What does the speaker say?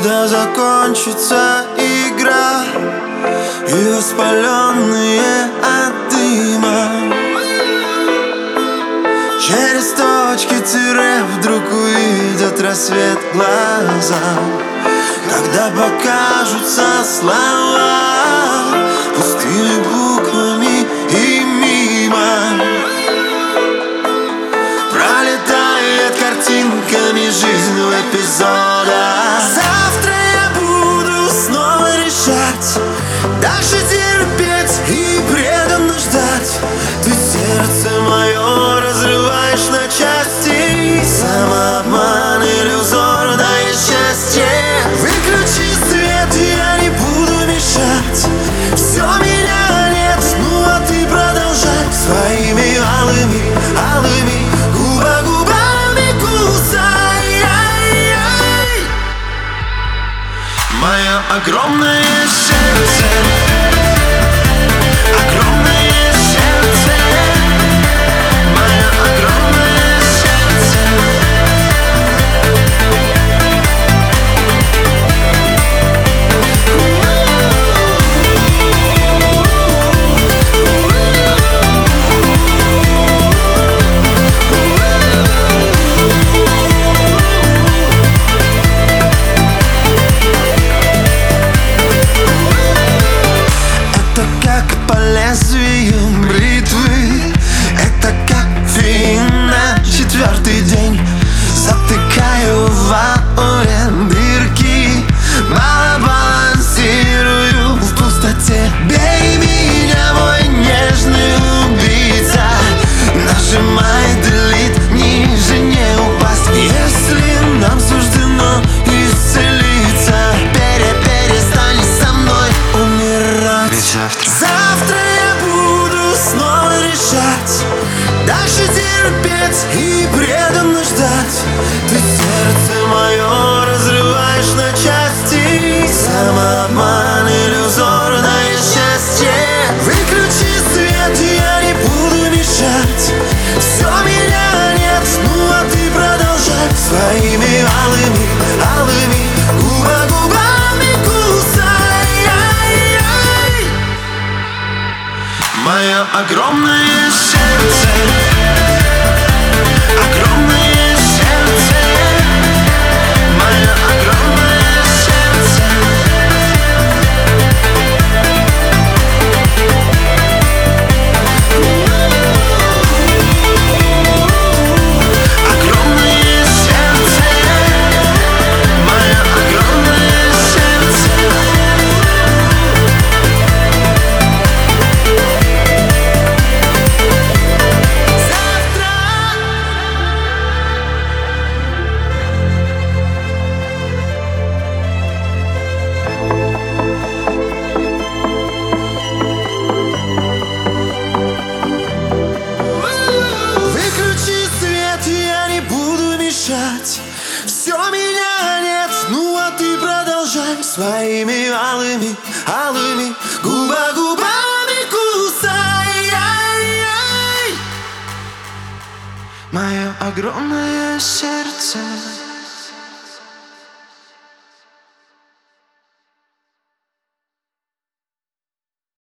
когда закончится игра и воспаленные от дыма через точки тире вдруг увидят рассвет глаза, когда покажутся слова пустыми буквами и мимо пролетает картинками жизнь в эпизодах. Завтра я буду снова решать, дальше терпеть и преданно ждать. Ты сердце мое разрываешь на части, самообман, иллюзорное счастье. Выключи свет, я не буду мешать. Все меня нет, ну а ты продолжай своими алыми губами кусай. Мое огромное сердце, огромное сердце, мое огромное сердце. Это как по лезвию бритвы, это как фильм на 4-й день. Затыкаю в ауре дырки, мало балансирую в пустоте. Бей меня, мой нежный убийца, нажимай delete, ниже не упасть. Если нам суждено исцелиться, перестань со мной умирать. Завтра я буду снова решать, дальше терпеть и преданно ждать. Ты сердце мое разрываешь на части, самообман, иллюзорное счастье. Выключи свет, я не буду мешать. Все меня нет, ну а ты продолжай своими алыми губами кусай. Мое огромное сердце, огромное сердце, мое огромное сердце. Огромное сердце, мое огромное сердце. Выключи свет, я не буду мешать. Все меня нет, ну а ты продолжай своими алыми губами кусай. Мое огромное сердце.